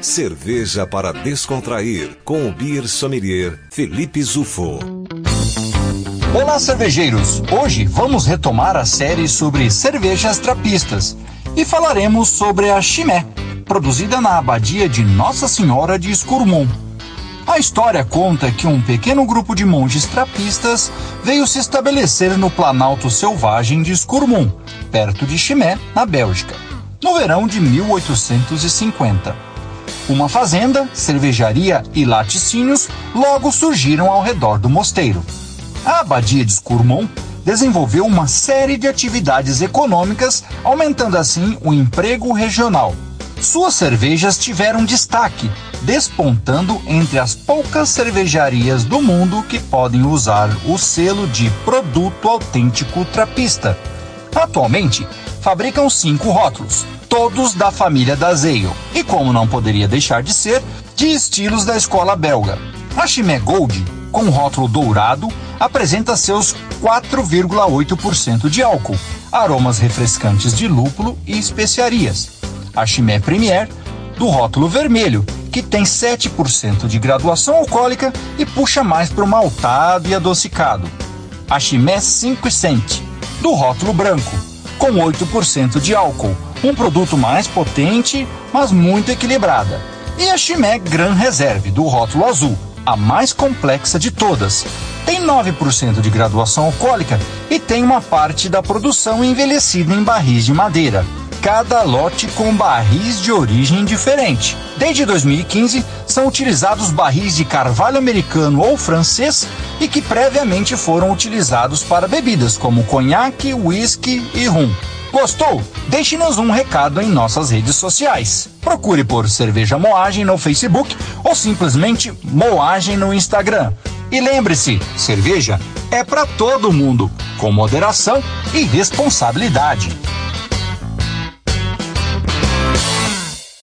Cerveja para descontrair, com o Beer Sommelier Felipe Zufo. Olá, cervejeiros! Hoje vamos retomar a série sobre cervejas trapistas e falaremos sobre a Chimay, produzida na abadia de Nossa Senhora de Escourmont. A história conta que um pequeno grupo de monges trapistas veio se estabelecer no Planalto Selvagem de Escourmont, perto de Chimay, na Bélgica, no verão de 1850. Uma fazenda, cervejaria e laticínios logo surgiram ao redor do mosteiro. A abadia de Escourmont desenvolveu uma série de atividades econômicas, aumentando assim o emprego regional. Suas cervejas tiveram destaque, despontando entre as poucas cervejarias do mundo que podem usar o selo de produto autêntico trapista. Atualmente, fabricam 5 rótulos, todos da família da Ale, e como não poderia deixar de ser, de estilos da escola belga. A Chimay Gold, com rótulo dourado, apresenta seus 4,8% de álcool, aromas refrescantes de lúpulo e especiarias. A Chimay Premier, do rótulo vermelho, que tem 7% de graduação alcoólica e puxa mais para o maltado e adocicado. A Chimay 5 Cent, do rótulo branco, com 8% de álcool, um produto mais potente, mas muito equilibrada. E a Chimay Grand Reserve, do rótulo azul, a mais complexa de todas. Tem 9% de graduação alcoólica e tem uma parte da produção envelhecida em barris de madeira. Cada lote com barris de origem diferente. Desde 2015, são utilizados barris de carvalho americano ou francês e que previamente foram utilizados para bebidas como conhaque, whisky e rum. Gostou? Deixe-nos um recado em nossas redes sociais. Procure por Cerveja Moagem no Facebook ou simplesmente Moagem no Instagram. E lembre-se, cerveja é para todo mundo, com moderação e responsabilidade.